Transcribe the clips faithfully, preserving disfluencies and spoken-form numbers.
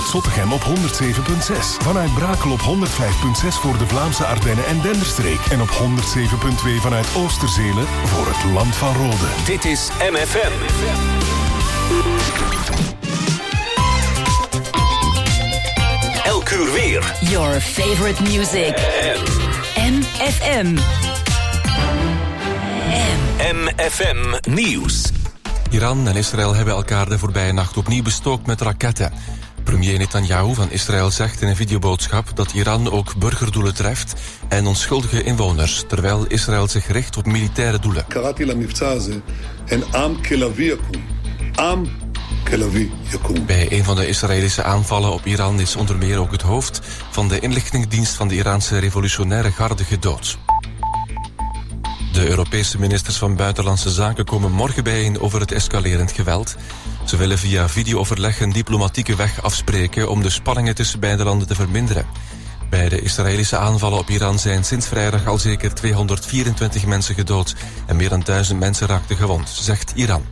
vanuit Zottegem op honderd zeven komma zes. Vanuit Brakel op honderd vijf komma zes voor de Vlaamse Ardennen en Denderstreek. En op honderd zeven komma twee vanuit Oosterzelen voor het Land van Rode. Dit is M F M. Elk uur weer. Your favorite music. M F M. M F M Nieuws. Iran en Israël hebben elkaar de voorbije nacht opnieuw bestookt met raketten. Premier Netanyahu van Israël zegt in een videoboodschap dat Iran ook burgerdoelen treft en onschuldige inwoners, terwijl Israël zich richt op militaire doelen. Bij een van de Israëlische aanvallen op Iran is onder meer ook het hoofd van de inlichtingendienst van de Iraanse revolutionaire garde gedood. De Europese ministers van Buitenlandse Zaken komen morgen bijeen over het escalerend geweld. Ze willen via videooverleg een diplomatieke weg afspreken om de spanningen tussen beide landen te verminderen. Bij de Israëlische aanvallen op Iran zijn sinds vrijdag al zeker tweehonderdvierentwintig mensen gedood en meer dan duizend mensen raakten gewond, zegt Iran.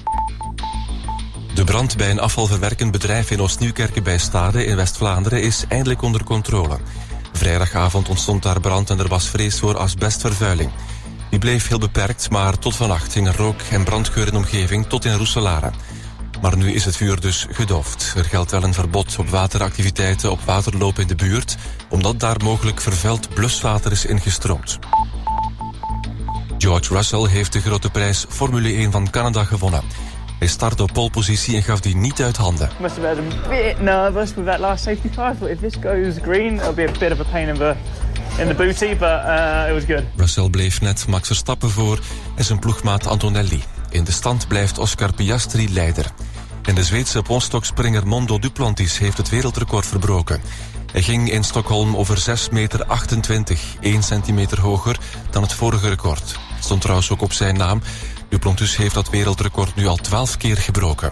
De brand bij een afvalverwerkend bedrijf in Oost-Nieuwkerke bij Stade in West-Vlaanderen is eindelijk onder controle. Vrijdagavond ontstond daar brand en er was vrees voor asbestvervuiling. Die bleef heel beperkt, maar tot vannacht hing er rook en brandgeur in de omgeving tot in Roeselare. Maar nu is het vuur dus gedoofd. Er geldt wel een verbod op wateractiviteiten op waterlopen in de buurt, omdat daar mogelijk vervuild bluswater is ingestroomd. George Russell heeft de grote prijs Formule één van Canada gewonnen. Hij startte op polepositie en gaf die niet uit handen. Must have been a bit nervous with that last safety car. I thought if this goes green, it'll be a bit of a pain in the in the booty, but uh, it was good. Russell bleef net Max Verstappen voor en zijn ploegmaat Antonelli. In de stand blijft Oscar Piastri leider. En de Zweedse ponstokspringer Mondo Duplantis heeft het wereldrecord verbroken. Hij ging in Stockholm over zes meter achtentwintig, één centimeter hoger dan het vorige record. Het stond trouwens ook op zijn naam. Duplantis heeft dat wereldrecord nu al twaalf keer gebroken.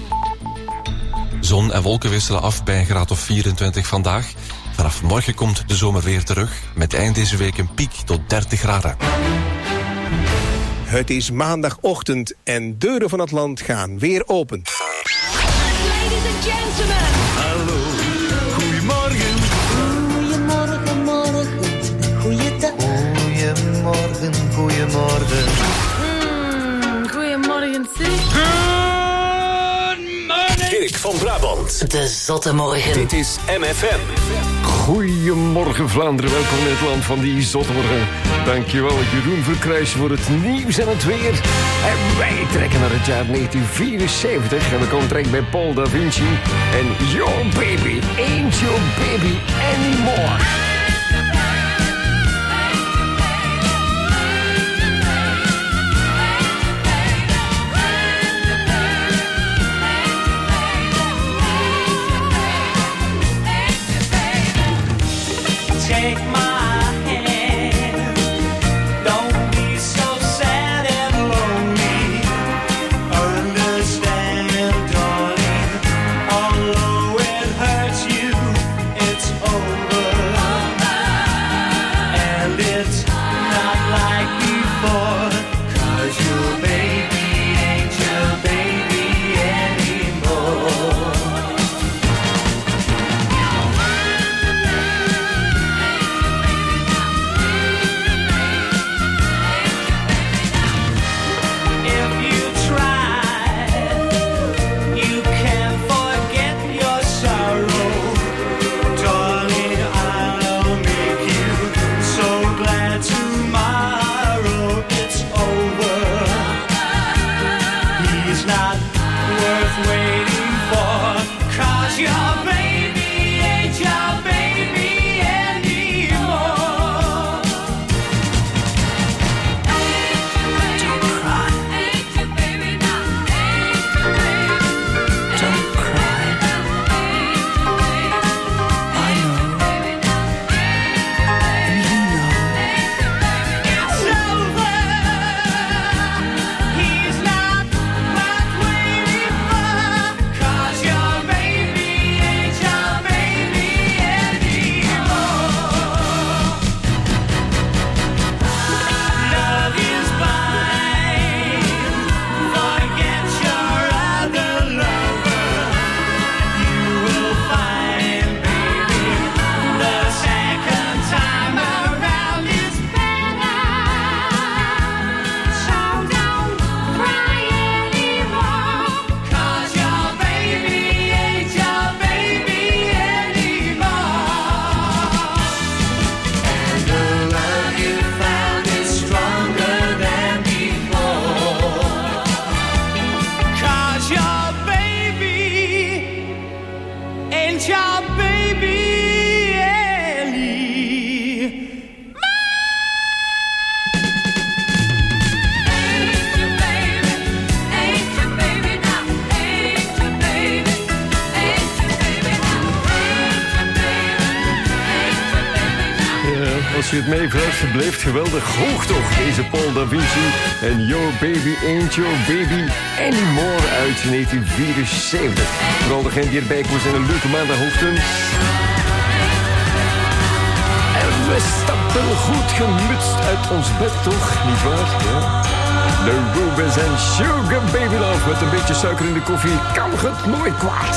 Zon en wolken wisselen af bij een graad of vierentwintig vandaag. Vanaf morgen komt de zomer weer terug, met eind deze week een piek tot dertig graden. Het is maandagochtend en deuren van het land gaan weer open. Ladies and gentlemen. Hallo, goedemorgen. Goedemorgen, morgen. Goeiedag. Goedemorgen, goedemorgen. Mm, goedemorgen, zeg. Dirk van Brabant. De zotte morgen. Dit is M F M. Goedemorgen Vlaanderen, welkom in het land van die zottemorgen. Dankjewel Jeroen Verkruijs voor het nieuws en het weer. En wij trekken naar het jaar negentien vierenzeventig en we komen terecht bij Paul da Vinci. En Your Baby Ain't Your Baby Anymore. Take my hand, don't be so sad and lonely. Understand, darling, although it hurts you, it's over. And it's not like before, 'cause your baby ain't your baby anymore. He's not worth waiting for, 'cause your baby je het meevraagt, het blijft geweldig hoog toch. Deze Paul da Vinci en Your Baby Ain't Your Baby Anymore uit negentien vierenzeventig. Vooral degene die erbij komen zijn een leuke maandagochtend. En we stappen goed gemutst uit ons bed toch, nietwaar? Ja. De Rubens en Sugar Baby Love met een beetje suiker in de koffie kan het nooit kwaad.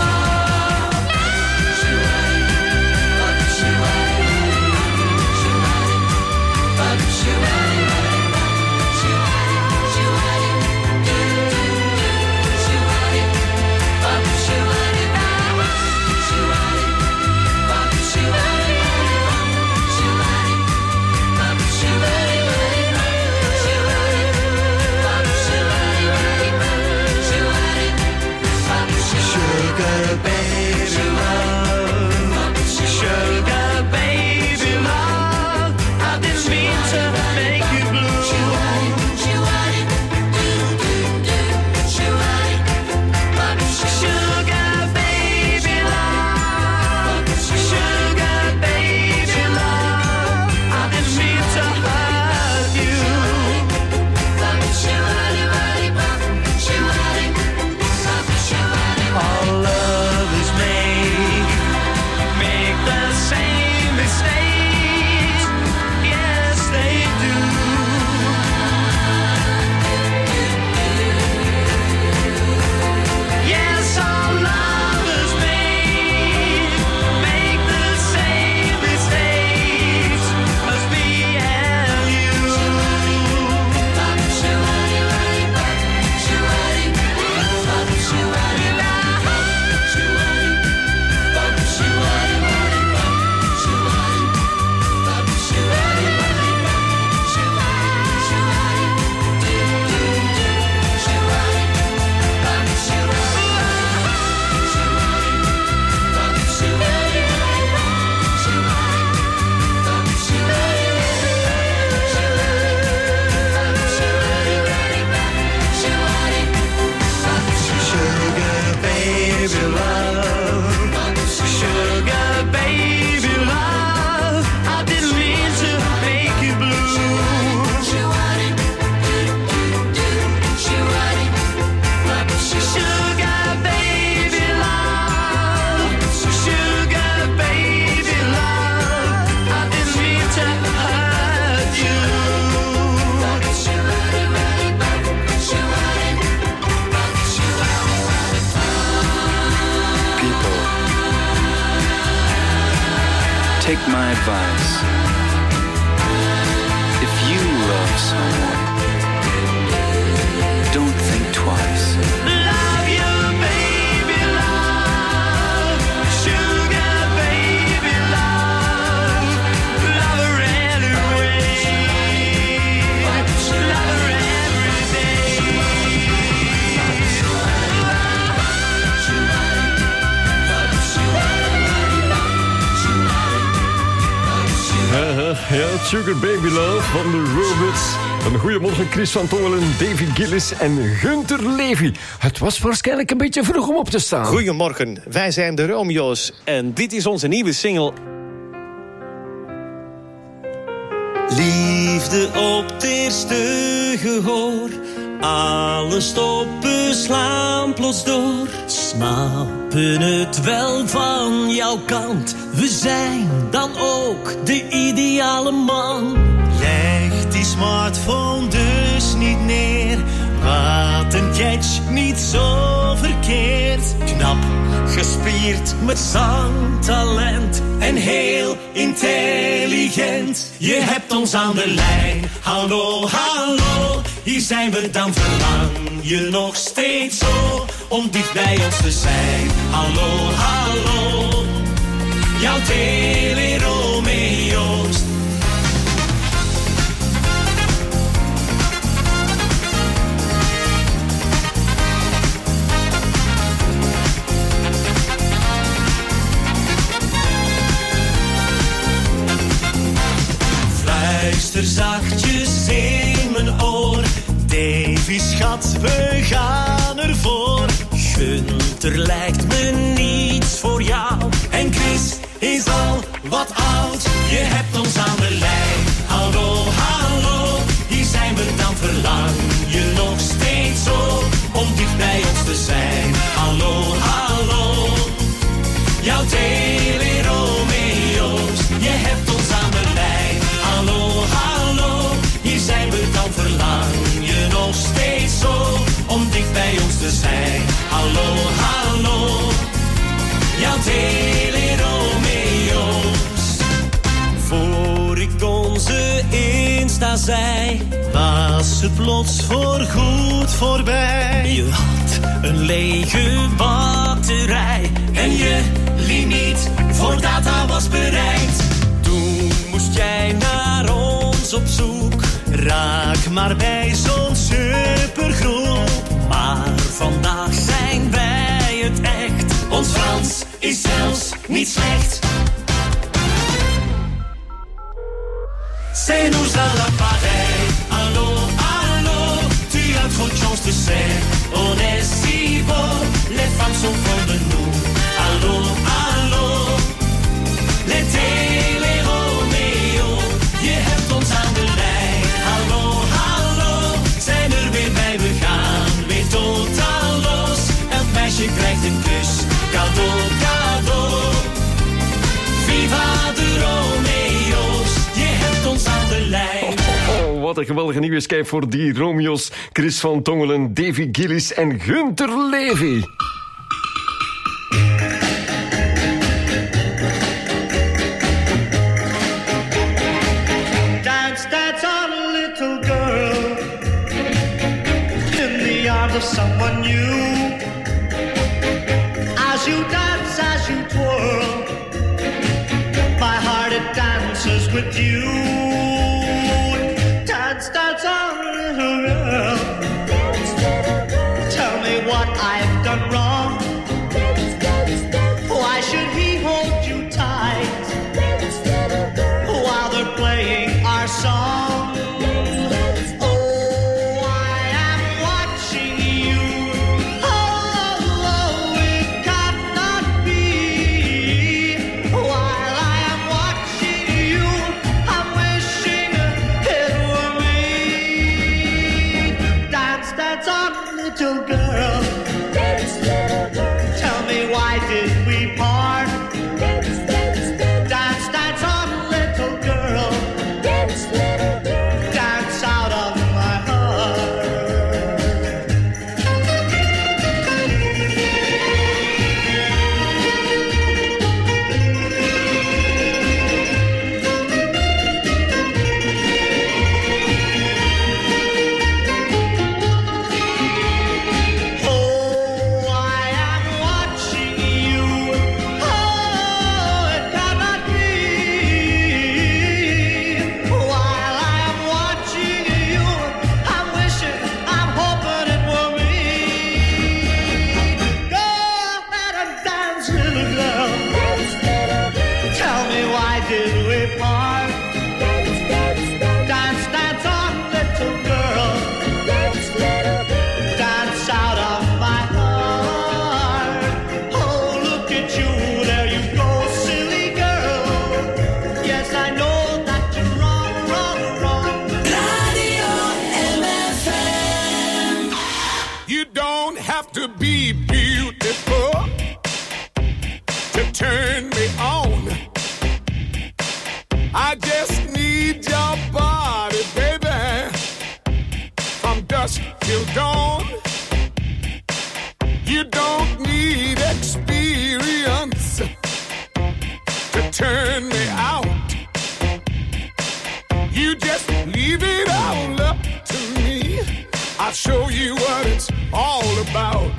Take my advice. If you love someone, don't think twice. Love you, baby, love. Sugar, baby, love. Love her anyway. Love her every day. Ja, Sugar Baby Love van de Robots. Een goeiemorgen, Chris van Tongelen, Davy Gillis en Gunther Levy. Het was waarschijnlijk een beetje vroeg om op te staan. Goedemorgen, wij zijn de Romeo's en dit is onze nieuwe single. Liefde op het eerste gehoor. Alle stoppen slaan plots door. Snappen het wel van jouw kant. We zijn dan ook de ideale man. Leg die smartphone dus niet neer. Wat een catch, niet zo verkeerd. Knap, gespierd, met zangtalent. En heel intelligent. Je hebt ons aan de lijn. Hallo, hallo. Hier zijn we dan, verlang je nog steeds zo om dicht bij ons te zijn. Hallo, hallo. Jouw tele-Romeo's. Fluister zachtjes in mijn oor. Davy, schat, we gaan ervoor. Gunther lijkt me niets voor jou. En Chris is al wat oud. Je hebt ons aan de lijn. zuster zei, hallo, hallo, jouw tele-Romeo's. Voor ik onze Insta zei, was het plots voorgoed voorbij. Je had een lege batterij en je limiet voor data was bereikt. Toen moest jij naar ons op zoek, raak maar bij zo'n supergroep. Maar vandaag zijn wij het echt, ons Frans is zelfs niet slecht. C'est nous à l'appareil, allô, allô, tu as trop de chance de ser, on est si beau, les femmes sont folles de nous, allô, allô, les tele-Romeo, je hebt ons aan de lijn, hallo, hallo, zijn er weer bij, we gaan weer totaal los, elk meisje krijgt een kus, cadeau, cadeau, viva de Romeo's, je hebt ons aan de lijn. Oh, oh, wat een geweldige nieuwe Skype voor die Romeo's. Chris van Tongelen, Davy Gillis en Gunther Levy. Dance, dance on a little girl in the arms of someone new. As you dance, as you twirl, my heart it dances with you. Dance, dance on a little girl. Tell me what I've done wrong. Why should he hold you tight while they're playing our song? Oh, I am watching you. Oh, it cannot be. While I am watching you, I'm wishing it were me. Dance, dance on, little girl. Tell me, why did we part? Dance, dance on, little girl. Dance out of my heart. Oh, I am watching you. Oh, it cannot be. While I am watching you, I'm wishing, I'm hoping it were me. Go ahead and dance, little girl. Tell me, why did we part? Dance, dance on, little girl. Dance out of my heart. Oh, look at you, there you go, silly girl. Yes, I know that you're wrong, wrong, wrong. Radio M F M. You don't have to be beautiful to turn me on. I just need your body, baby, from dusk till dawn. You don't need experience to turn me out. You just leave it all up to me. I'll show you what it's all about.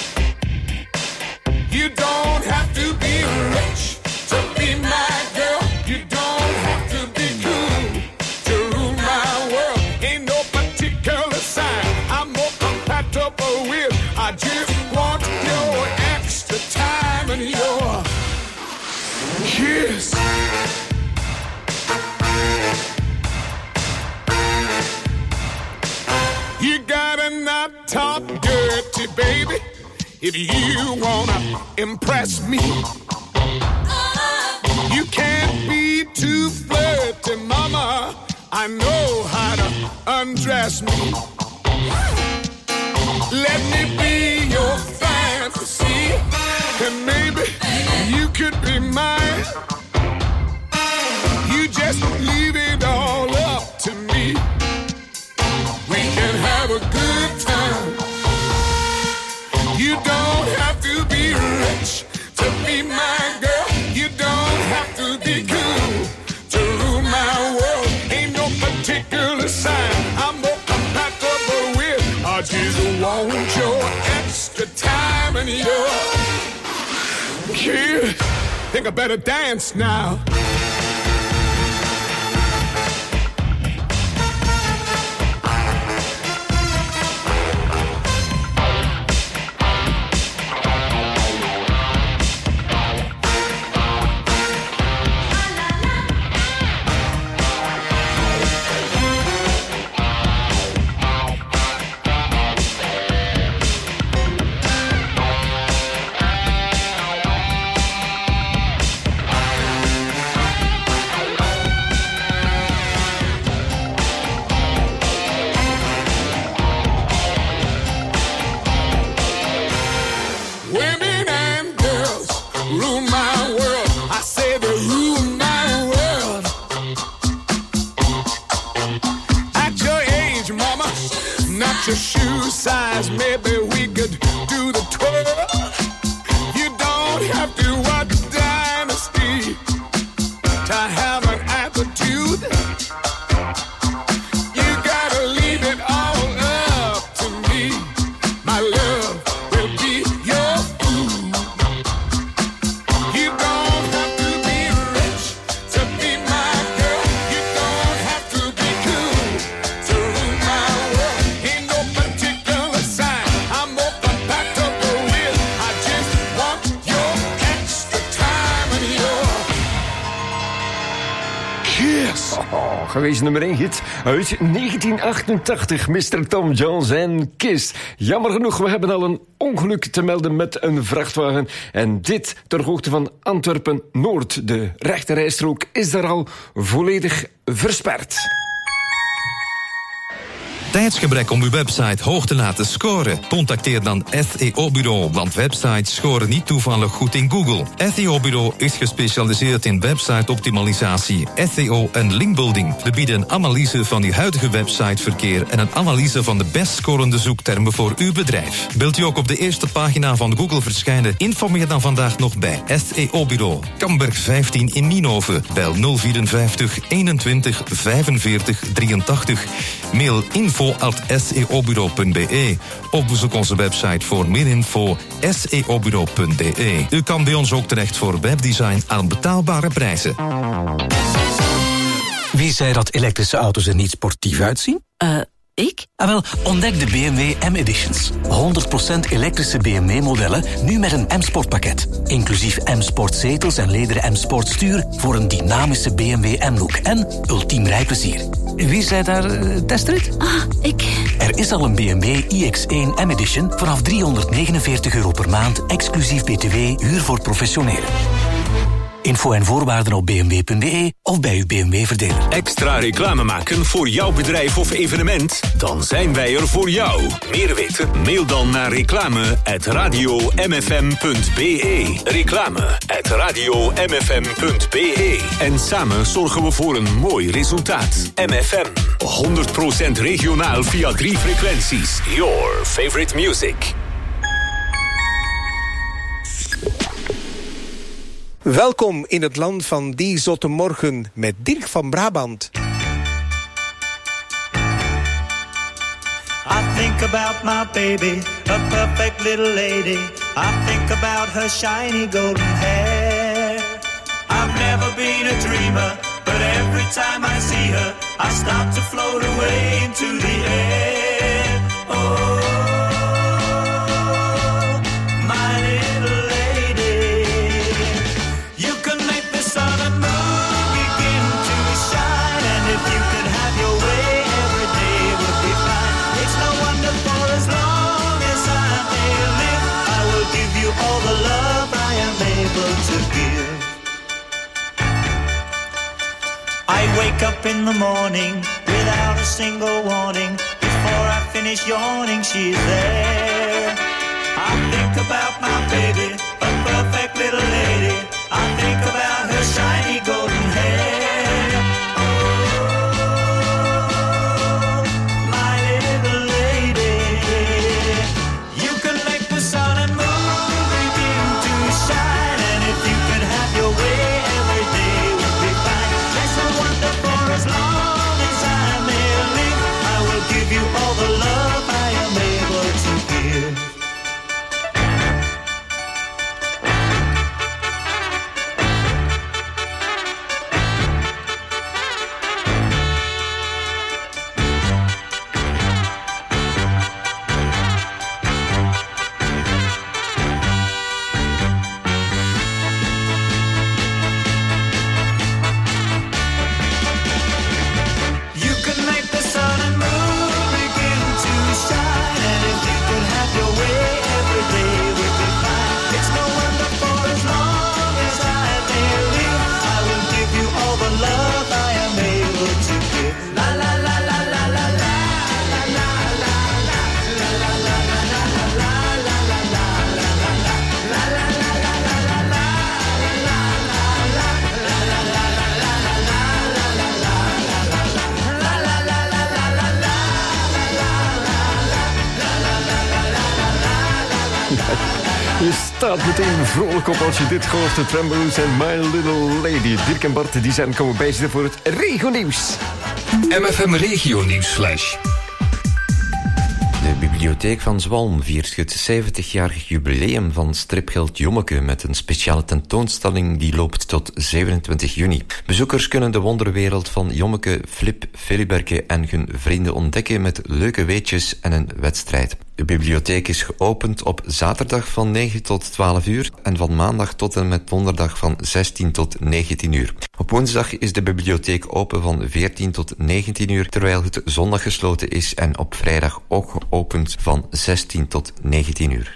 You don't have to be rich to be my girl. You don't have to be cool to rule my world. Ain't no particular sign I'm more compatible with. I just want your extra time and your kiss. You gotta not talk dirty, baby, if you wanna impress me. You can't be too flirty, mama. I know how to undress me. Let me be your fantasy, and maybe you could be mine. You just leave it all up to me. We can have a good time. and you're kid. Think I better dance now. Your shoe size, maybe we could do the twirl. You don't have to watch Dynasty to have an attitude. You gotta leave it all up to me. My love will be your food. You don't have to be rich to be my girl. You don't have to be cool to rule my world. Ain't no particular sign I'm more compatible with. I just want your extra time and your Kiss. Oh, geweest nummer één hit uit negentien achtentachtig. mister Tom Jones en Kiss. Jammer genoeg, we hebben al een ongeluk te melden met een vrachtwagen. En dit ter hoogte van Antwerpen-Noord. De rechterrijstrook is daar al volledig versperd. Tijdsgebrek om uw website hoog te laten scoren? Contacteer dan S E O-bureau, want websites scoren niet toevallig goed in Google. S E O-bureau is gespecialiseerd in website-optimalisatie, S E O en linkbuilding. We bieden een analyse van uw huidige websiteverkeer en een analyse van de best scorende zoektermen voor uw bedrijf. Wilt u ook op de eerste pagina van Google verschijnen? Informeer dan vandaag nog bij S E O-bureau. Kamberg vijftien in Nienhoven. Bel nul vierenvijftig eenentwintig vijfenveertig drieëntachtig. Mail info at s e o bureau punt b e of bezoek onze website voor meer info s e o bureau punt b e. U kan bij ons ook terecht voor webdesign aan betaalbare prijzen. Wie zei dat elektrische auto's er niet sportief uitzien? Eh, uh, ik? Ah, wel, ontdek de B M W M-Editions. honderd procent elektrische B M W-modellen, nu met een M-Sport-pakket. Inclusief M-Sport zetels en lederen M-Sport stuur voor een dynamische B M W M-look en ultiem rijplezier. Wie zei daar uh, testrit? Ah, ik. Er is al een B M W i X één M-Edition vanaf driehonderdnegenenveertig euro per maand, exclusief B T W, huur voor professionelen. Info en voorwaarden op b m w punt b e of bij uw B M W-verdeler. Extra reclame maken voor jouw bedrijf of evenement? Dan zijn wij er voor jou. Meer weten? Mail dan naar reclame at radio m f m punt b e. Reclame at radio m f m punt b e. En samen zorgen we voor een mooi resultaat. M F M, honderd procent regionaal via drie frequenties. Your favorite music. Welkom in het land van die zotte morgen met Dirk van Brabant. I think about my baby, a perfect little lady. I think about her shiny golden hair. I've never been a dreamer, but every time I see her, I start to float away into the air. Oh, my little lady. You can make the sun and moon begin to shine, and if you could have your way, every day would be fine. It's no wonder, for as long as I may live, I will give you all the love I am able to give. I wake up in the morning without a single warning. Before I finish yawning, she's there. I think about my baby, a perfect little lady. I think about her shiny golden hair. Oh, my little lady. You can make the sun and moon begin to shine, and if you could have your way, every day would be fine. That's no wonder, for as long as I may live, I will give you all the love I am able to give. Je staat meteen vrolijk op als je dit hoort. De Trembles en My Little Lady. Dirk en Bart die zijn komen bijzitten voor het Regionieuws. M F M Regionieuws Flash. De Bibliotheek van Zwalm viert het zeventigjarig jubileum van stripgeld Jommeke met een speciale tentoonstelling die loopt tot zevenentwintig juni. Bezoekers kunnen de wonderwereld van Jommeke, Flip, Filiberke en hun vrienden ontdekken met leuke weetjes en een wedstrijd. De bibliotheek is geopend op zaterdag van negen tot twaalf uur en van maandag tot en met donderdag van zestien tot negentien uur. Op woensdag is de bibliotheek open van veertien tot negentien uur, terwijl het zondag gesloten is en op vrijdag ook geopend van zestien tot negentien uur.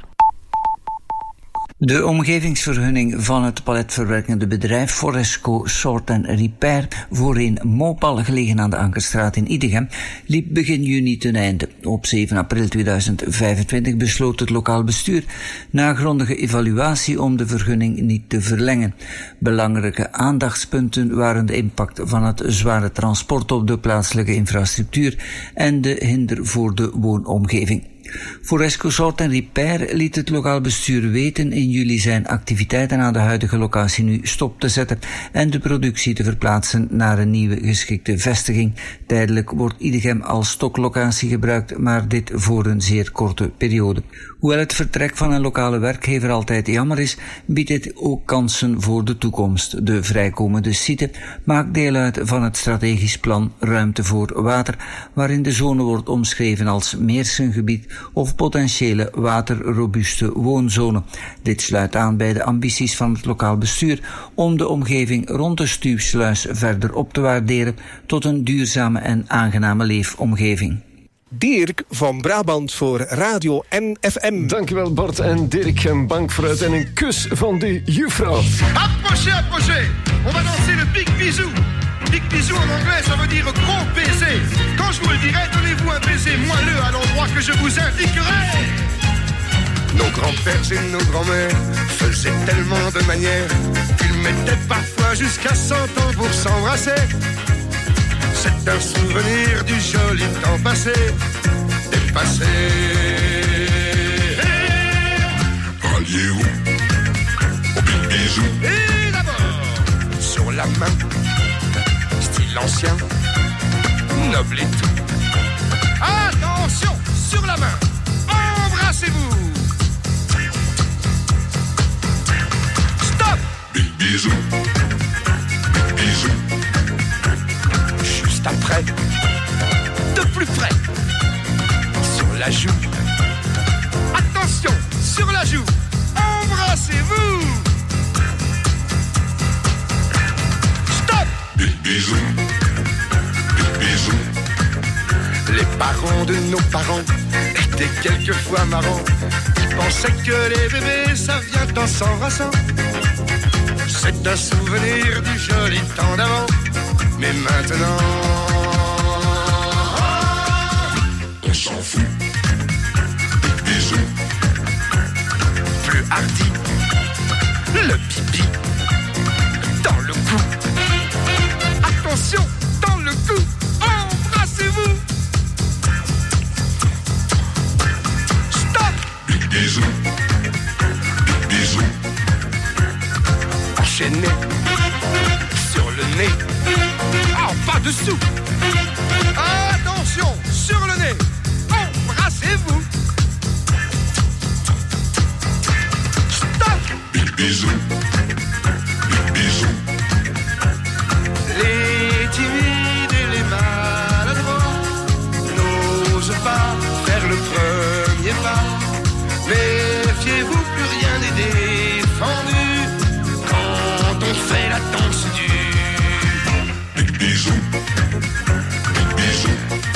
De omgevingsvergunning van het paletverwerkende bedrijf Foresco Sort and Repair voorheen Mopal, gelegen aan de Ankerstraat in Idegem, liep begin juni ten einde. Op zeven april tweeduizend vijfentwintig besloot het lokaal bestuur na grondige evaluatie om de vergunning niet te verlengen. Belangrijke aandachtspunten waren de impact van het zware transport op de plaatselijke infrastructuur en de hinder voor de woonomgeving. Foresco Sort and Repair liet het lokaal bestuur weten in juli zijn activiteiten aan de huidige locatie nu stop te zetten en de productie te verplaatsen naar een nieuwe geschikte vestiging. Tijdelijk wordt Idegem als stoklocatie gebruikt, maar dit voor een zeer korte periode. Hoewel het vertrek van een lokale werkgever altijd jammer is, biedt dit ook kansen voor de toekomst. De vrijkomende site maakt deel uit van het strategisch plan Ruimte voor Water, waarin de zone wordt omschreven als Meersengebied of potentiële waterrobuuste woonzone. Dit sluit aan bij de ambities van het lokaal bestuur om de omgeving rond de Stuwsluis verder op te waarderen tot een duurzame en aangename leefomgeving. Dirk van Brabant voor Radio M F M. Dankjewel Bart en Dirk. Een bank vooruit en een kus van de juffrouw. Approchez, approchez. On va danser le big bisou. Big bisou en anglais, ça veut dire gros baiser. Quand je vous le dirai, donnez-vous un baiser moelleux à l'endroit que je vous indiquerai. Nos grands-pères et nos grands-mères faisaient tellement de manières qu'ils mettaient parfois jusqu'à cent ans pour s'embrasser. C'est un souvenir du joli temps passé, dépassé. Alliez-vous au big bisou. Et d'abord, sur la main, style ancien, noble et tout. Attention, sur la main, embrassez-vous. Stop. Big bisou, big bisou. Juste après, de plus près, sur la joue. Attention, sur la joue, embrassez-vous. Stop. Big bisou, big bisou. Les parents de nos parents étaient quelquefois marrants. Ils pensaient que les bébés ça vient en s'embrassant. C'est un souvenir du joli temps d'avant. Mais maintenant, on s'en fout. Big bisou, plus hardi, le pipi dans le cou. Attention, dans le cou, embrassez-vous. Stop. Big bisou, big bisou. Enchaîné sur le nez. Ah, pas dessous. Attention, sur le nez. Embrassez-vous. Stop. Big bisou. Big bisou. Les timides et les maladroits n'osent pas faire le premier pas. Méfiez-vous, plus rien n'est défendu quand on fait la danse du big bisou, big bisou.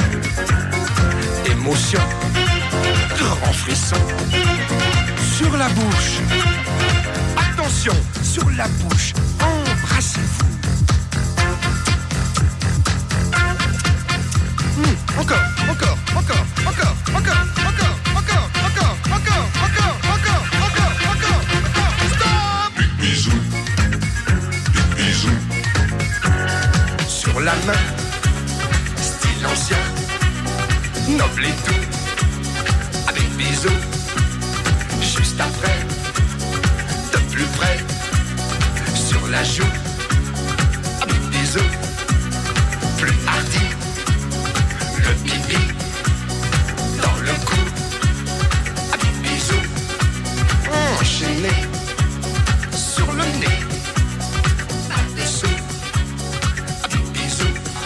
Émotion, grand frisson sur la bouche. Attention, sur la bouche, embrassez-vous. Mmh, encore, encore, encore, encore, encore, encore, encore, encore, encore, encore, encore, encore, encore, encore. Stop. Big bisou, big bisou. Sur la main, style ancien, noble et tout, avec bisous, juste après, la joue. Un petit bisou, plus hardi. Le pipi dans le cou. Un petit bisou, enchaîné sur le nez. Par-dessous, un petit bisou.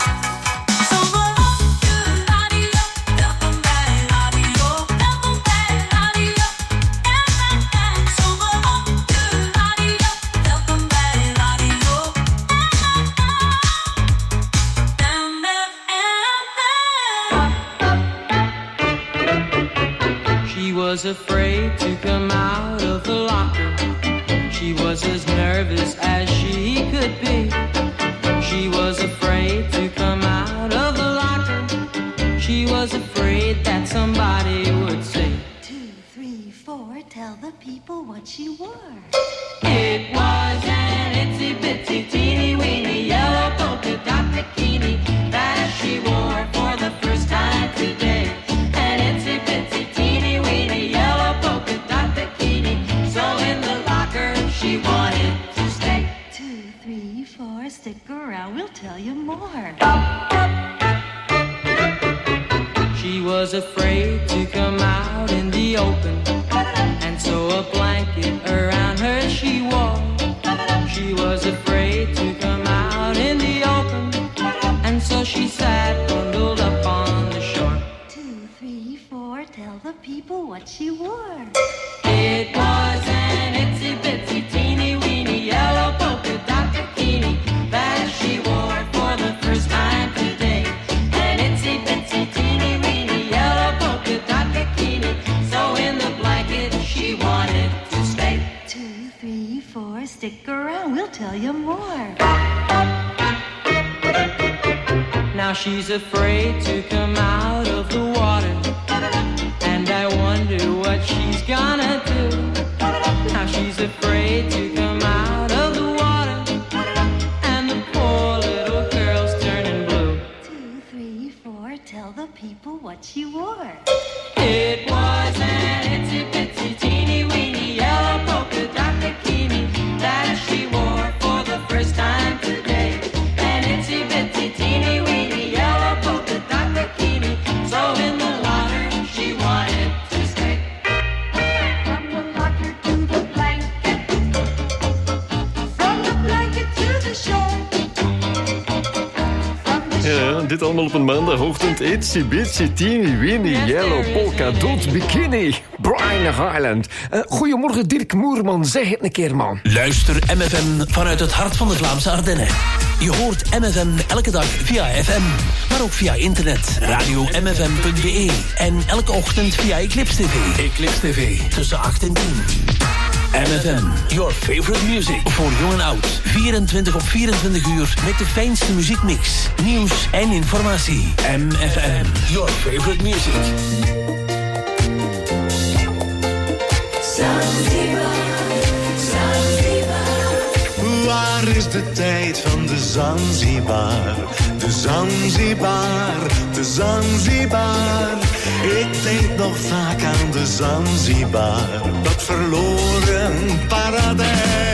Was afraid to come out of the locker. She was as nervous as she could be. She was afraid to come out of the locker. She was afraid that somebody would say, Two, three, four, tell the people what she wore. it was an itsy bitsy teeny weeny yellow polka dot bikini that she wore for the first time today. An itsy bitsy teeny weeny yellow polka dot bikini. So in the locker she wanted to stay. Two, three, four, stick around, we'll tell you more. She was afraid to come out in the open, and so a blanket around her she wore. She was afraid to come out in the open, and so she sat bundled up on the shore. Two, three, four, tell the people what she wore. It was an itsy bitsy teeny weeny yellow polka dot bikini that she wore for the first time today. An itsy bitsy teeny weeny yellow polka dot bikini. So in the blanket she wanted to stay. Two, three, four, stick around, we'll tell you more. Now she's afraid to come out of the water, and I wonder what she's gonna do. Now she's afraid to come out of the water, and the poor little girl's turning blue. Two, three, four, tell the people what she wore. It was an itsy bitsy teeny weeny yellow polka dot bikini that she wore for the first time today. An itsy bitsy teeny weeny yellow polka dot bikini. So in the water she wanted to stay. From the locker to the blanket, from the blanket to the shore. Ja, dit allemaal op een maandagochtend. Itsy bitsy teeny weeny yellow polka dot bikini. Brian Highland. Uh, goedemorgen Dirk Moerman, zeg het een keer man. Luister M F M vanuit het hart van de Vlaamse Ardennen. Je hoort M F M elke dag via F M, maar ook via internet. radio m f m punt b e en elke ochtend via Eclipse T V. Eclipse T V tussen acht en tien. M F M, your favorite music. Voor jong en oud. vierentwintig op vierentwintig uur met de fijnste muziekmix, nieuws en informatie. M F M, your favorite music. Waar is de tijd van de Zanzibar? De Zanzibar, de Zanzibar. Ik denk nog vaak aan de Zanzibar, dat verloren paradijs.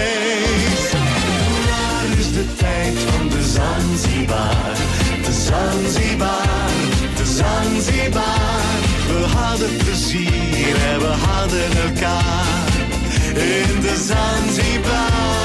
Waar is de tijd van de Zanzibar? De Zanzibar, de Zanzibar. We hadden plezier en we hadden elkaar in de Zanzibar.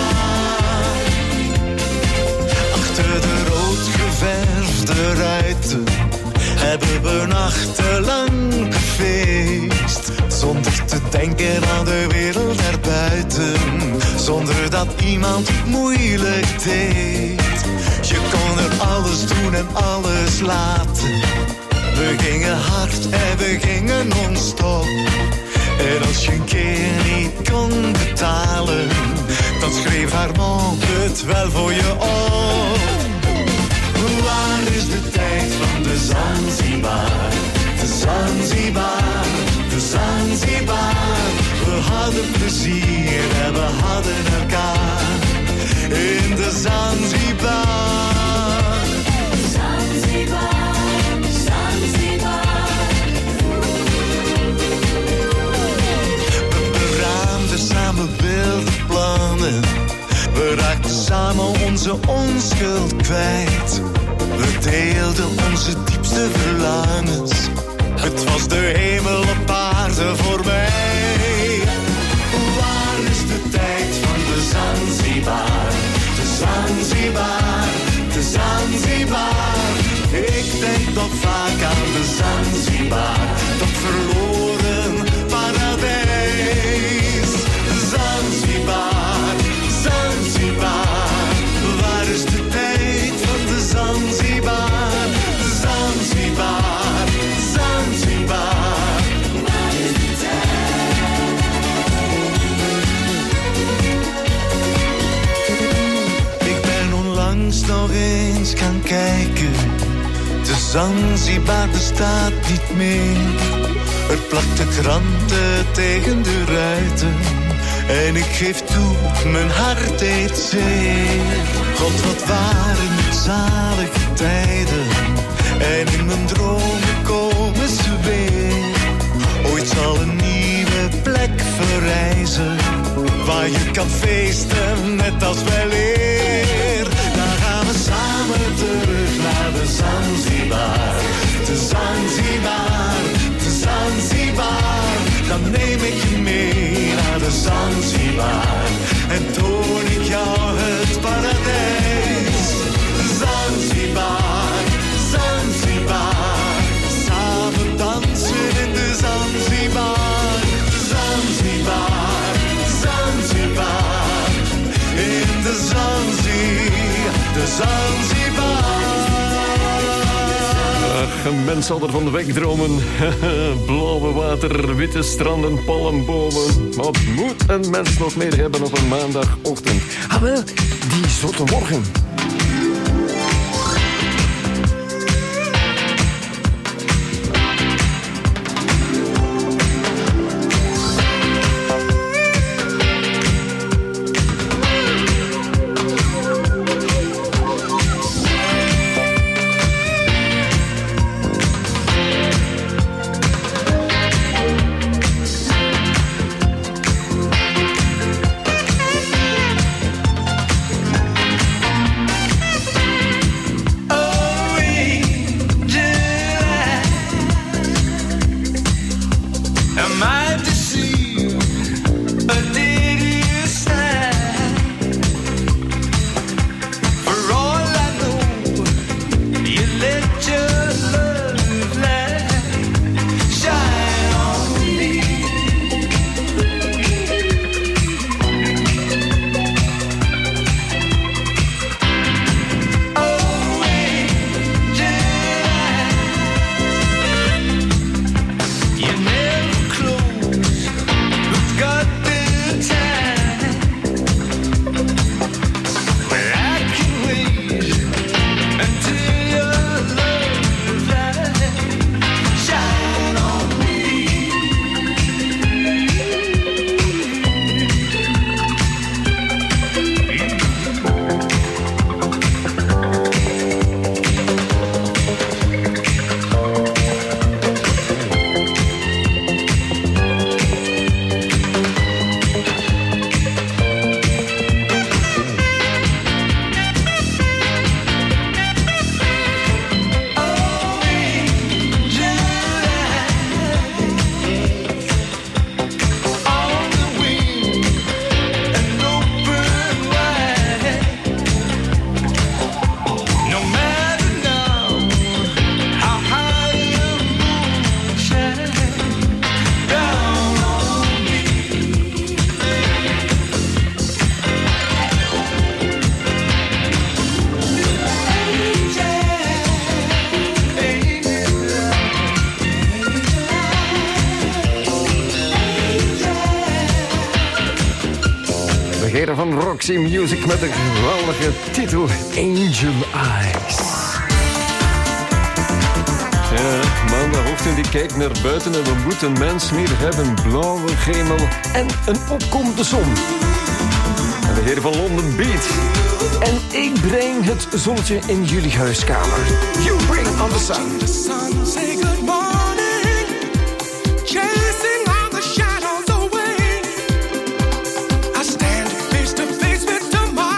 Achter de rood geverfde ruiten hebben we nachtenlang gefeest. Zonder te denken aan de wereld erbuiten, zonder dat iemand moeilijk deed. Je kon er alles doen en alles laten. We gingen hard en we gingen non-stop. En als je een keer niet kon betalen, dan schreef Armand het wel voor je op. Waar is de tijd van de Zanzibar? De Zanzibar, de Zanzibar. We hadden plezier en we hadden elkaar in de Zanzibar. Zanzibar, Zanzibar. We beraamden samen wilde plannen, We raakten samen onze onschuld kwijt. We deelden onze diepste verlangens. Het was de hemel op aarde voor mij. Waar is de tijd van de Zanzibar? De Zanzibar, de Zanzibar. Ik denk nog vaak aan de Zanzibar, dat verloren paradijs. Zanzibar, Zanzibar, waar is de tijd van de Zanzibar? Zanzibar, Zanzibar, waar is de tijd? Ik ben onlangs nog eens gaan kijken. De Zanzibar bestaat niet meer. Er plakten kranten tegen de ruiten. En ik geef toe, mijn hart deed zeer. God, wat waren het zalige tijden. En in mijn dromen komen ze weer. Ooit zal een nieuwe plek verrijzen, waar je kan feesten net als wel eer. Dan gaan we samen terug naar de Zanzibar. De Zanzibar, de Zanzibar. Dan neem ik je mee naar de Zanzibar en toon ik jou het paradijs. Zanzibar, Zanzibar, samen dansen in de Zanzibar. Zanzibar, Zanzibar, in de Zanzibar, de Zanzibar. Ach, een mens zal er van de weg dromen. Blauwe water, witte stranden, palmbomen. Wat moet een mens nog meer hebben op een maandagochtend? Ah wel, die zotte morgen. Van Roxy Music met de geweldige titel Angel Eyes. Ja, maandagochtend ik kijk naar buiten en we moeten mens meer hebben. Blauwe hemel en een opkomende zon. En de heer van Londen Beat. En ik breng het zonnetje in jullie huiskamer. You bring on the sun. The sun, say good morning. Chasing all the shadows away. I stand face to face with tomorrow.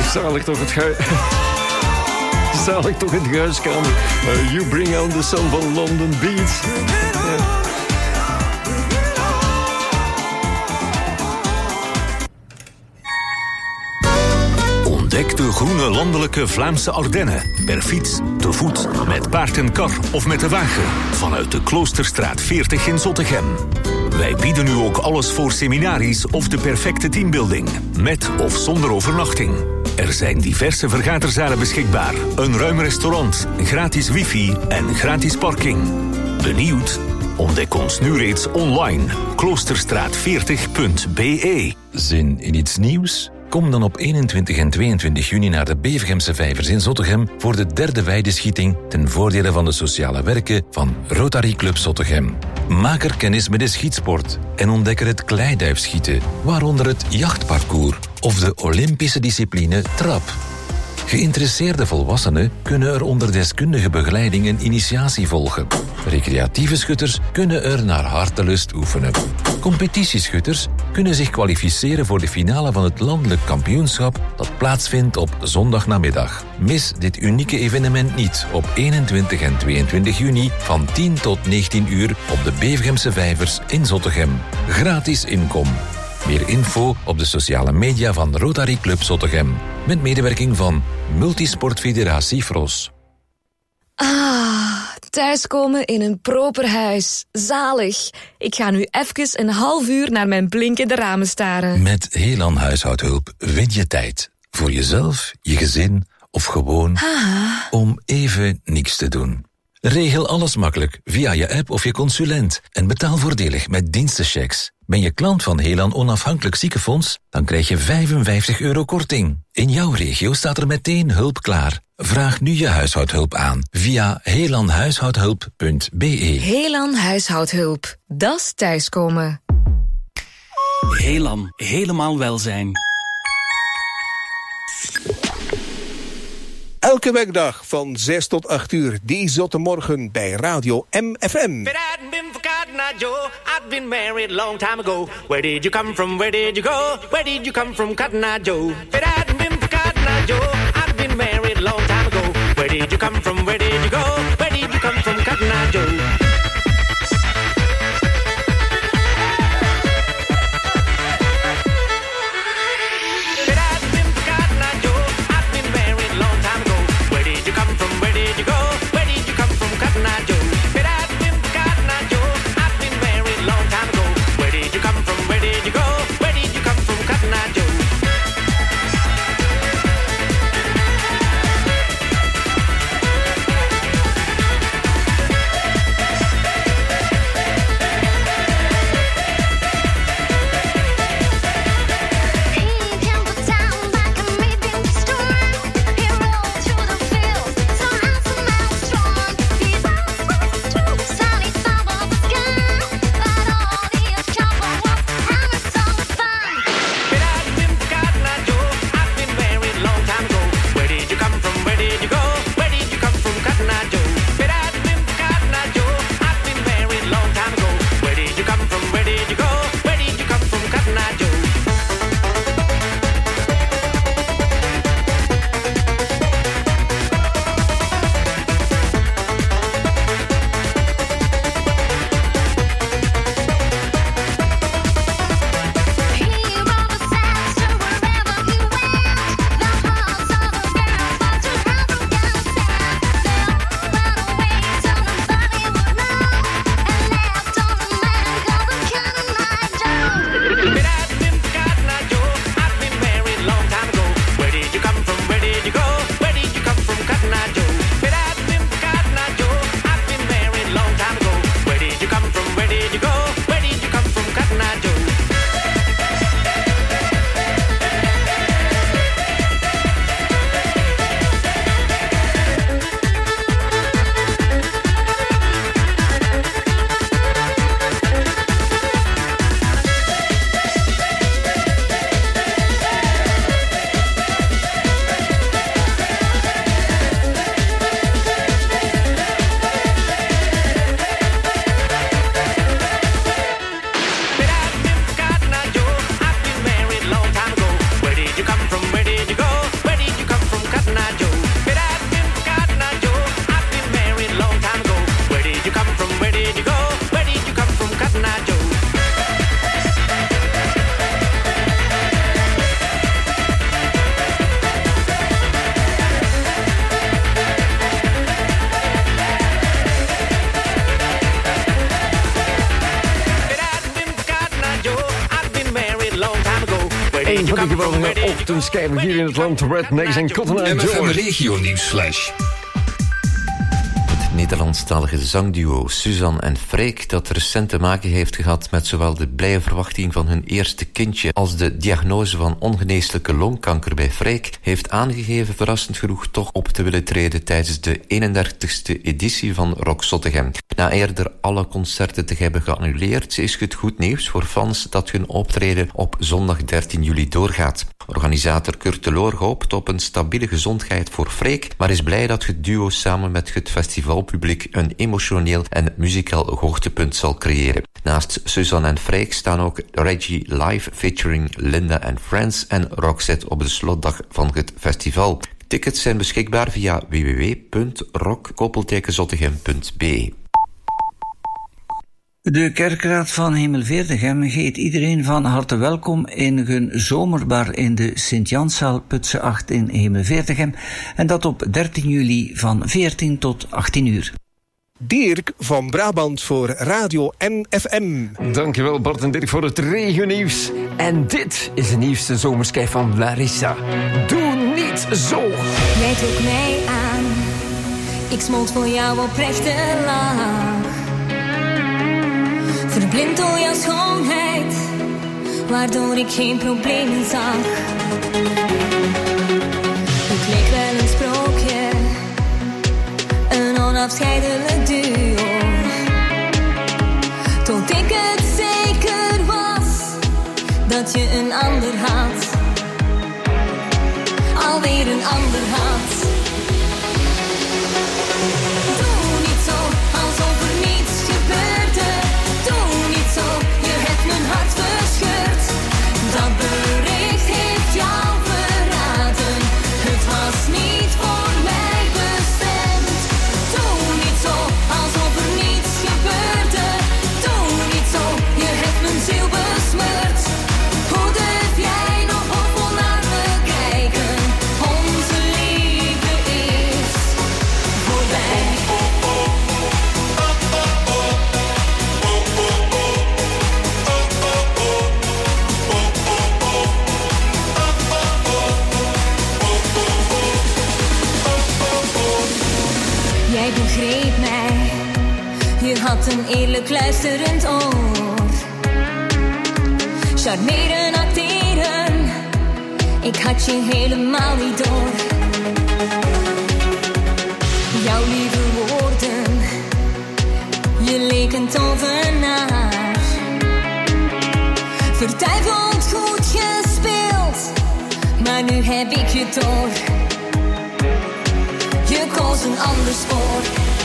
Zalig toch het huis... Zalig toch in de huiskamer. Uh, you bring on the sun van London Beat. Ja. Ontdek de groene landelijke Vlaamse Ardennen. Per fiets, te voet, met paard en kar of met de wagen. Vanuit de Kloosterstraat veertig in Zottegem. Wij bieden nu ook alles voor seminaries of de perfecte teambuilding. Met of zonder overnachting. Er zijn diverse vergaderzalen beschikbaar. Een ruim restaurant, gratis wifi en gratis parking. Benieuwd? Ontdek ons nu reeds online. kloosterstraat veertig punt b e. Zin in iets nieuws? Kom dan op eenentwintig en tweeëntwintig juni naar de Bevergemse Vijvers in Zottegem voor de derde weideschieting ten voordele van de sociale werken van Rotary Club Zottegem. Maak er kennis met de schietsport en ontdek er het kleiduifschieten, waaronder het jachtparcours of de Olympische discipline trap. Geïnteresseerde volwassenen kunnen er onder deskundige begeleiding een initiatie volgen. Recreatieve schutters kunnen er naar hartelust oefenen. Competitieschutters kunnen zich kwalificeren voor de finale van het landelijk kampioenschap dat plaatsvindt op zondagnamiddag. Mis dit unieke evenement niet op eenentwintig en tweeëntwintig juni van tien tot negentien uur op de Bevergemse Vijvers in Zottegem. Gratis inkom. Meer info op de sociale media van Rotary Club Zottegem. Met medewerking van Multisportfederatie Fros. Ah, thuiskomen in een proper huis. Zalig. Ik ga nu even een half uur naar mijn blinkende ramen staren. Met Helan Huishoudhulp win je tijd. Voor jezelf, je gezin of gewoon Ah. om even niks te doen. Regel alles makkelijk via je app of je consulent en betaal voordelig met dienstenchecks. Ben je klant van Helan Onafhankelijk Ziekenfonds? Dan krijg je vijfenvijftig euro korting. In jouw regio staat er meteen hulp klaar. Vraag nu je huishoudhulp aan via helanhuishoudhulp punt b e. Helan Huishoudhulp. Das thuiskomen. Helan, helemaal welzijn. Elke werkdag van zes tot acht uur, die zotte morgen bij Radio M F M. If it hadn't been for Cotton Eye Joe, I'd been married a long time ago. Where did you come from? Where did you go? Where did you come from, Cotton Eye Joe? If it hadn't been for Cotton Eye Joe, I'd been married a long time ago. Where did you come from? Where did you go? Where did you come from, Cotton Eye Joe? die geweldige ochtendschijven hier in het land. Rednecks en Cotton Eye M F M Joe. Regio Nieuwsflash. Nederlandstalige zangduo Suzanne en Freek, dat recent te maken heeft gehad met zowel de blije verwachting van hun eerste kindje als de diagnose van ongeneeslijke longkanker bij Freek, heeft aangegeven verrassend genoeg toch op te willen treden tijdens de eenendertigste editie van Rock Zottegem. Na eerder alle concerten te hebben geannuleerd, is het goed nieuws voor fans dat hun optreden op zondag dertien juli doorgaat. Organisator Kurt de Loor hoopt op een stabiele gezondheid voor Freek, maar is blij dat het duo samen met het festivalpubliek een emotioneel en muzikaal hoogtepunt zal creëren. Naast Suzanne en Freek staan ook Reggie live featuring Linda and Friends en Roxette op de slotdag van het festival. Tickets zijn beschikbaar via w w w punt rock zottegem punt b e. De kerkraad van Hemelveerdegem heet iedereen van harte welkom in hun zomerbar in de Sint-Janszaal Putse acht in Hemelveerdegem, en dat op dertien juli van veertien tot achttien uur. Dirk van Brabant voor Radio M F M. Dankjewel Bart en Dirk voor het regionieuws. En dit is de nieuwste zomerskijf van Larissa. Doe niet zo. Jij trok mij aan, ik smolt voor jou oprechte lach. Verblind door jouw schoonheid, waardoor ik geen problemen zag. Het leek wel een sprookje, een onafscheidelijk duo. Tot ik het zeker was, dat je een ander had. Alweer een ander had. Doe niet zo, alsof er niets gebeurde. Doe niet zo, je hebt mijn hart verscheurd. Dat bericht heeft jou verraden. Het was niet voor mij bestemd. Doe niet zo, alsof er niets gebeurde. Doe niet zo, je hebt mijn ziel besmeurd. Hoe durf jij nog hoopvol naar me kijken? Onze liefde is voorbij. Jij begreep mij, je had een eerlijk luisterend oor. Charmeren, acteren, ik had je helemaal niet door. Jouw lieve woorden, je leek een tovenaar. Verduiveld goed gespeeld, maar nu heb ik je door. Je koos een ander spoor.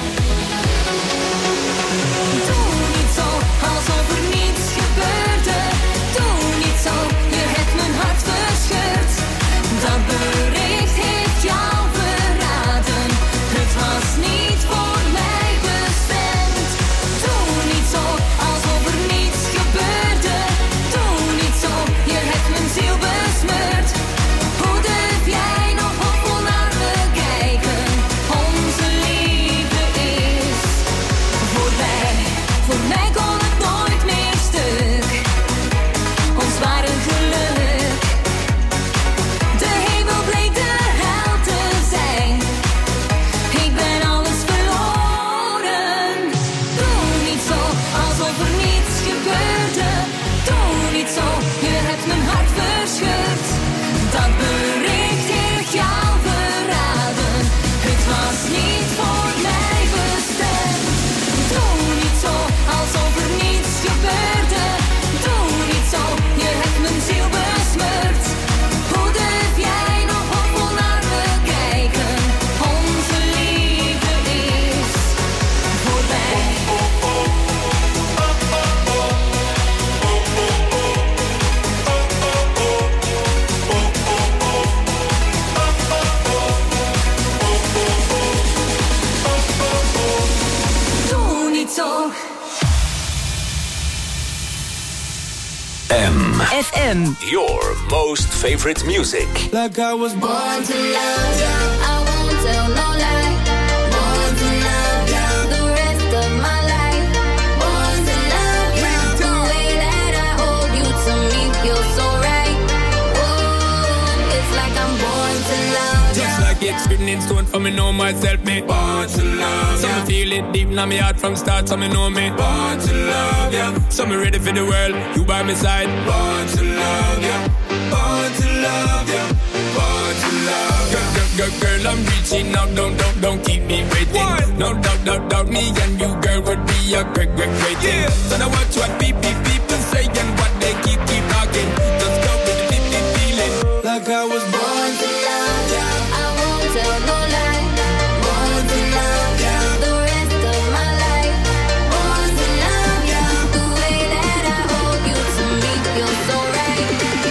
Doe niet zo, alsof er niets gebeurde. Doe niet zo, je hebt mijn hart verscheurd. Dat bericht heeft jou verraden. Het was niet voor mij bestemd. Doe niet zo, alsof er niets gebeurde. Doe niet zo, je hebt mijn ziel besmeurd. Hoe durf jij nog hoopvol naar me kijken? Onze liefde is voorbij. Voor mij kon het nooit meer stuk. Ons ware geluk. De hemel bleek de hel te zijn. Ik ben alles verloren. Doe niet zo, alsof er niets gebeurde. Doe niet zo, je hebt mijn hart verscheurd. Dat bericht heeft jou verraden. Het was niet voor mij bestemd. Doe niet zo, alsof er niets gebeurde. Doe niet zo, je hebt mijn ziel besmeurd. Hoe durf jij nog hoopvol naar me kijken? Onze liefde is voorbij. Doe niet zo. M. F M. Your most favorite music. Like I was born to love you. I won't tell no lie. Born to love you. The rest of my life. Born to love you. The way that I hold you to me feels so right. Whoa. lyrics written in stone for me know myself, me born to love, so me feel it deep in my heart from start, so me know me born to love, yeah. So me ready for the world, you by my side, born to love, yeah. Born to love, yeah. Born to love, girl, girl, girl, girl, I'm reaching out, don't, don't, don't keep me waiting. What? No doubt, doubt, doubt, me and you, girl, would be a great, great, great thing. Yeah. So now watch what people, people say and what they keep, keep talking. Just go with the deep, deep feeling, like I was born to love, yeah. I won't tell no lie. Born to love, yeah. The rest of my life. Born to love, yeah. The way that I hold you to me feels so right.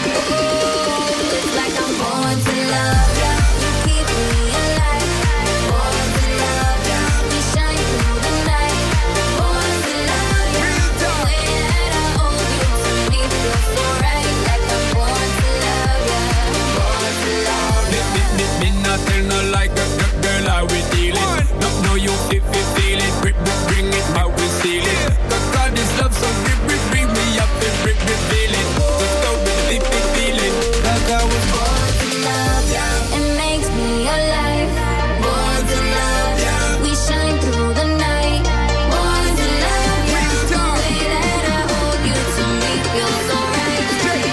Ooh, it's like I'm born to love, yeah. You keep me alive. Born to love, yeah. We shine through the night. Born to love, yeah. The way that I hold you to me feels so right. Like I'm born to love, yeah. Born to love, yeah. Me, me, me not tell no like a girl, girl, how we dealing. No, no, you feel, feel, feel it. Bring, bring, bring it, how we steal it. Cause God is love, so bring, bring, bring me up and bring, bring, feel it. Let's go with the deep, deep feeling. Like I was born to love, yeah. It makes me alive. Born to love, yeah. We shine through the night. Born to love, yeah. The way that I hold you to me feels so right.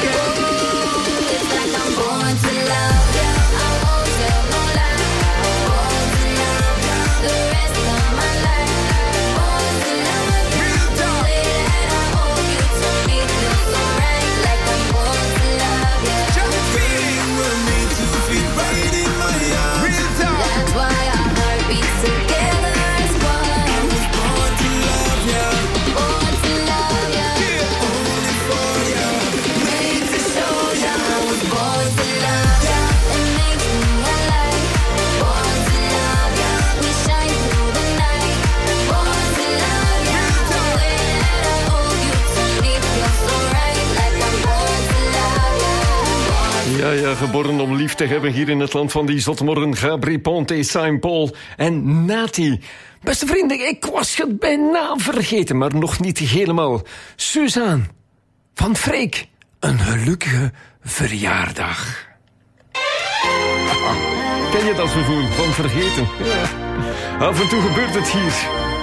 Ooh, it's like I'm born to love, yeah. I won't tell no lie. Born to love, yeah. The rest of my life. Born to love, yeah. The way that I hold you to me feels so right. Like I'm born to love, yeah. Feeling will need to feel right in my arms. That's why our heart beats together as one. I was born to love, yeah. Born to love, yeah. Only for ya. Made to show ya. I was born to love, yeah. It makes me alive. Born to love, yeah. We shine through the night. Born to love, yeah. The way that I hold you to me feels so right. Like I'm born to love, yeah. Ja, ja, geboren om lief te hebben hier in het land van die zotmorgen. Gabri Ponte, Saint Paul en Nati. Beste vrienden, ik was het bijna vergeten, maar nog niet helemaal. Suzanne van Freek, een gelukkige verjaardag. Ken je dat gevoel van vergeten? Ja. Af en toe gebeurt het hier.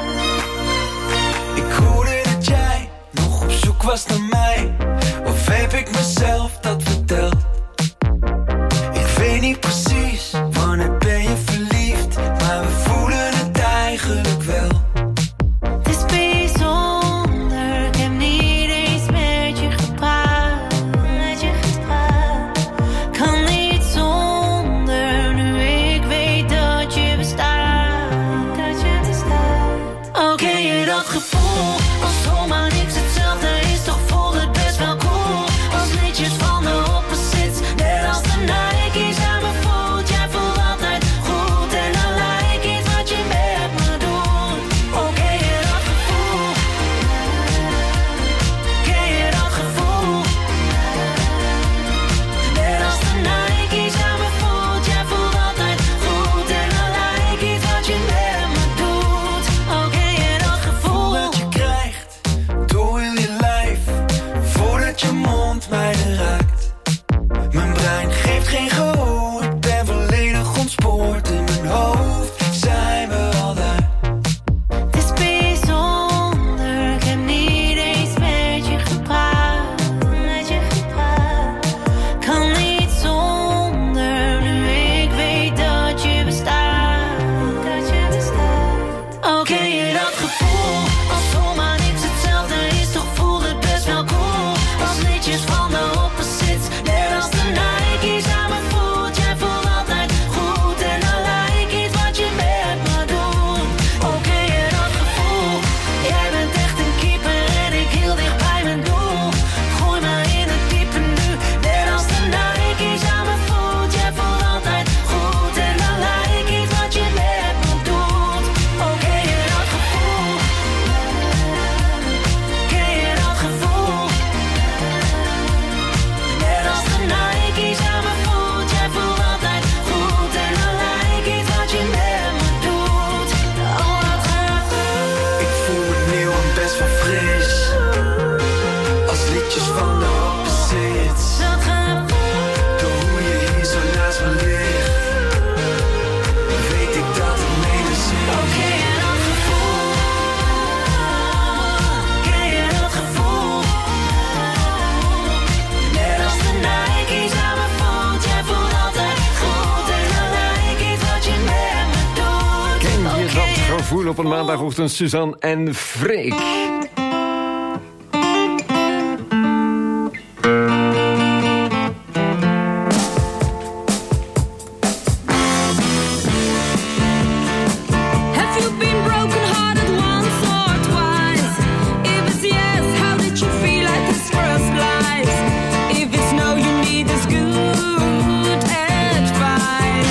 Ik hoorde dat jij nog op zoek was naar mij. Of heb ik mezelf dat verteld? Ik weet niet precies wanneer ben je verliefd, maar we voelen het eigenlijk wel. Het is bijzonder, ik heb niet eens met je gepraat. Met je gepraat. Kan niet zonder, nu ik weet dat je bestaat. Dat je bestaat. Oh, ken je dat gevoel? Als zomaar niks hetzelfde is, toch voelt het best wel cool. Als liedjes van de opposites, net als de Nike's aan mijn voet. Voel op een maandagochtend, Suzanne en Freek. Have you been broken-hearted once or twice? If it's yes, how did you feel at this first light? If it's no, you need this good advice.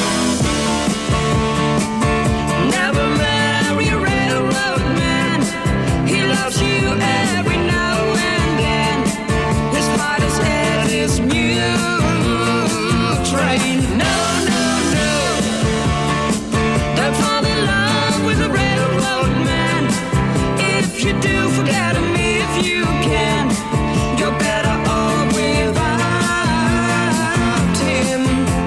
Never marry a railroad man. He loves you every now and then. His heart is at his new train. No, no, no. Don't fall in love with a railroad man. If you do, forget him if you can. You're better off without him.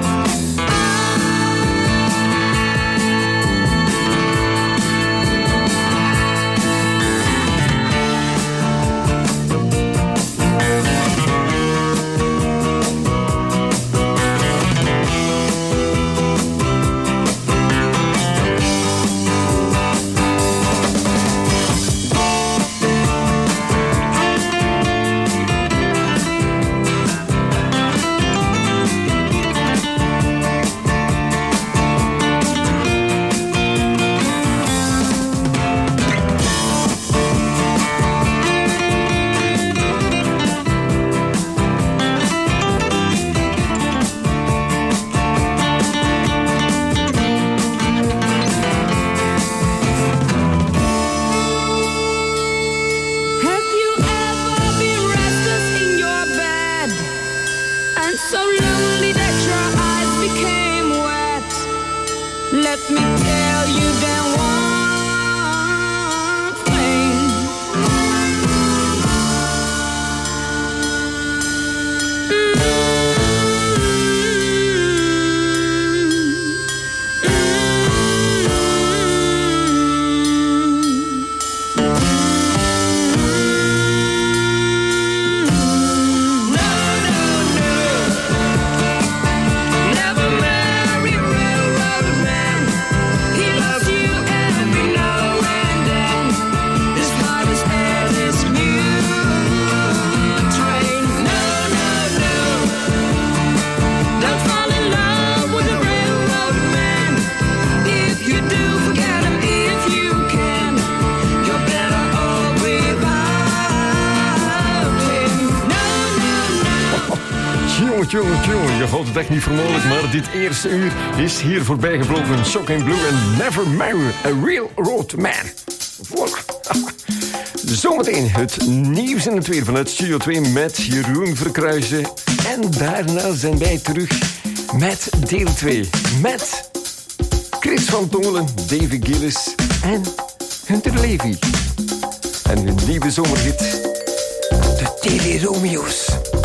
Have you ever been restless in your bed and so lonely that your eyes became wet? Let me tell you then one thing. Never marry a railroad man. He loves you every now and then. His heart is at his new train. No, no, no. Don't fall in love with a railroad man. If you do, forget him if you can. You're better off without him. No, no, no. Jongen, jongen, jongen, je houdt het echt niet voor mogelijk, maar dit eerste uur is hier voorbij gevlogen. Shocking Blue en Never Marry a Railroad Man. Voilà. Zometeen het nieuws en het weer vanuit Studio twee met Jeroen Verkruijsen. En daarna zijn wij terug met deel twee. Met Chris van Tongelen, Davy Gillis en Hunter Levy. En hun nieuwe zomerhit, de Tele Romeo's.